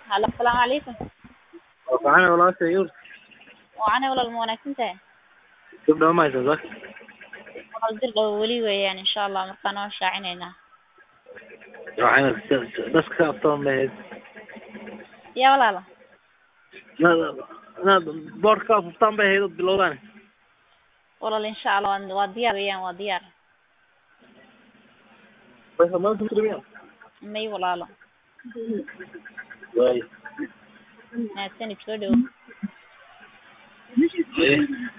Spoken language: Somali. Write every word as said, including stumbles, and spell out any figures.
Halo, asalaamu calaykum. Waxaan walaashay yur Waxaan walaal ma wanaagsan tahay. gabdhaha ma haysan sax Walaal dir dhow weli weeyaan insha Allah markaan oo shaacineynaa. waxaan dadka ka aftoon lahayd Ya walaal. na na boorka aftaan bay haydo bilowdaan Walaal insha Allah waan- waa diyaar weeyaan waa diyaar. bay hamaan ku tiriyaan May walaalo. way Mahadsanid soo dhow.